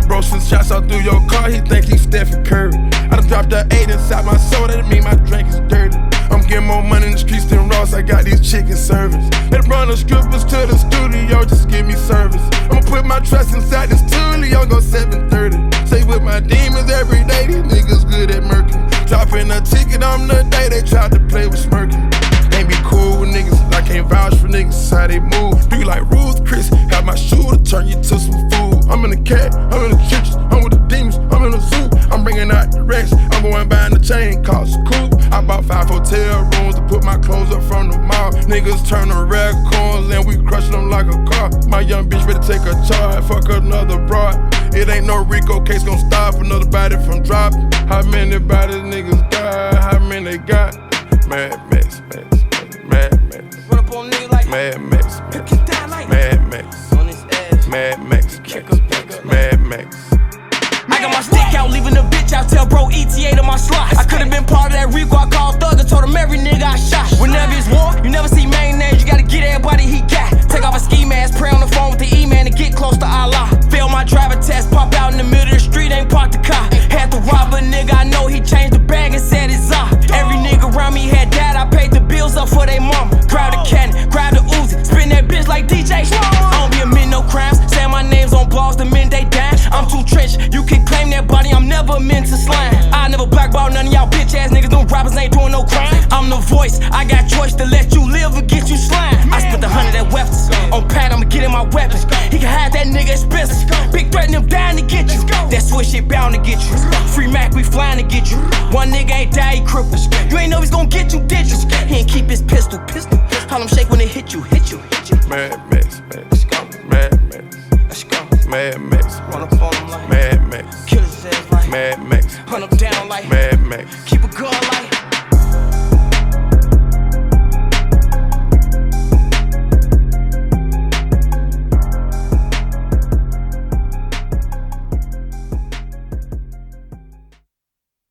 bro send shots out through your car, he think he Stephen Curry. I done dropped the 8 inside my soul, that mean my drink is dirty. I'm getting more money in the streets than Ross, I got these chicken servers. They run the strippers to the studio, just give me service. I'ma put my trust inside this studio, go 730. Stay with my demons every day, these niggas good at murking. Dropping a ticket on the day they tried to play with smirking. Ain't be cool with niggas, I can't vouch for niggas, how they move. Do you like Ruth Chris? Have my shoe to turn you to some food. I'm in the cat, I'm in the trenches, I'm with the demons, I'm in the zoo. I'm bringing out the racks, I'm going buying the chain, cost a coupe. I bought 5 hotel rooms to put my clothes up from the mall. Niggas turn to red corns and we crush them like a car. My young bitch ready to take a charge, fuck another broad. It ain't no Rico case gon' stop another body from dropping. How many bodies niggas got? How many they got? Mad Max, Mad Max. Run up on nigga like Mad Max, Mad Max, on his ass. Mad Max, Mad Max. I got my stick out, leaving the bitch out, tell bro ETA to my slots. I could've been part of that Rico, I called Thug and told him every nigga I shot. Whenever it's war, you never see main names, you gotta get everybody he got. Take off a ski mask, pray on the phone with the E-man to get close to Allah. Fail my driver test, pop out in the middle of the street, ain't parked the car. Had to rob a nigga, I know he changed the bag and said it's off. Every nigga around me had dad, I paid the bills up for they mama. Grab the cannon, grab the Uzi, spin that bitch like DJ. I don't be admitting no crimes, saying my name's on blogs, the men they dying. I'm too trench, you can claim that body, I'm never meant to slime. I never blackball none of y'all bitch ass niggas, them rappers ain't doing no crime. I'm the voice, I got choice to let you live or get you slime. I spent 100 at weapons, on pad I'ma get in my weapon. He can have that nigga expensive, big threaten him down to get you. That switch shit bound to get you. Free Mac, we flying to get you. One nigga ain't die, he crippled. You ain't know he's gon' get you, did you? He ain't keep his pistol. Call him shake when it hit you. Mad Max, Mad Max, Mad Max, Run up on him like Mad Max, kill his ass like Mad Max, hunt him down like Mad Max.